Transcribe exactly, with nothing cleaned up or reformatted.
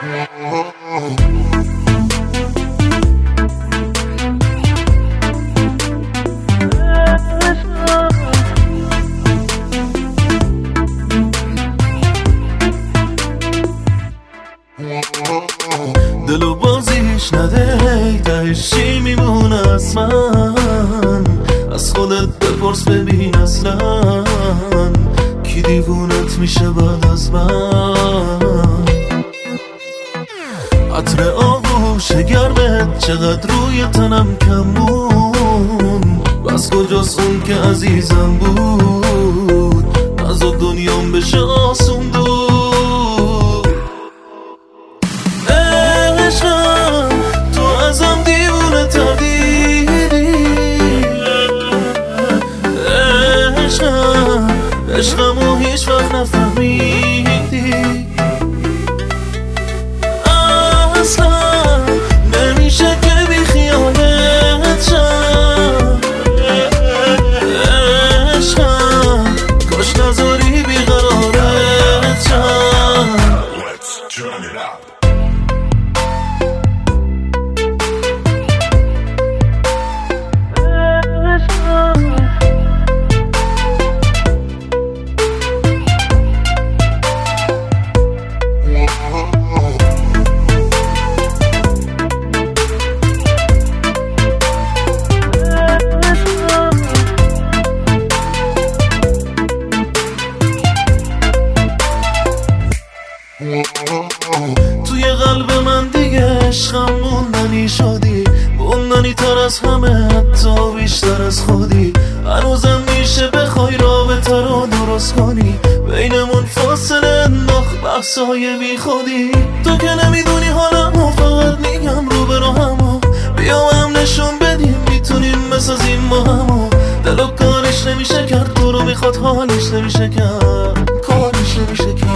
دلو بازیش نده تهش چی میمونه از من، از خودت بپرس ببین اصلا کی دیوونت میشه بعد از من. عطر آغوش گرمت چقدر روی تنم کمون، بس کجاست اون که عزیزم بود از دنیام بشه آسون دور. عشقم تو ازم دیوونه تر دیدی، عشقم عشقمو هیچ وقت نفهمیدی، اصلا نمیشه که بی خیالت شم. عشقم کاش نذاری بی قرارت شم. Let's turn it up. توی قلب من دیگه عشقم موندنی شدی، موندنی تر از همه حتی بیشتر از خودی. هنوزم میشه بخوای رابطه رو درست کنی، بینمون فاصله انداخت بحثای بی خودی. تو که نمیدونی حالمو فقط میگم رو به راهمو، بیا هم نشون بدیم میتونیم بسازیم با همو. دلو کارش نمیشه کرد، تو رو میخواد حالش نمیشه کرد، کارش نمیشه کرد.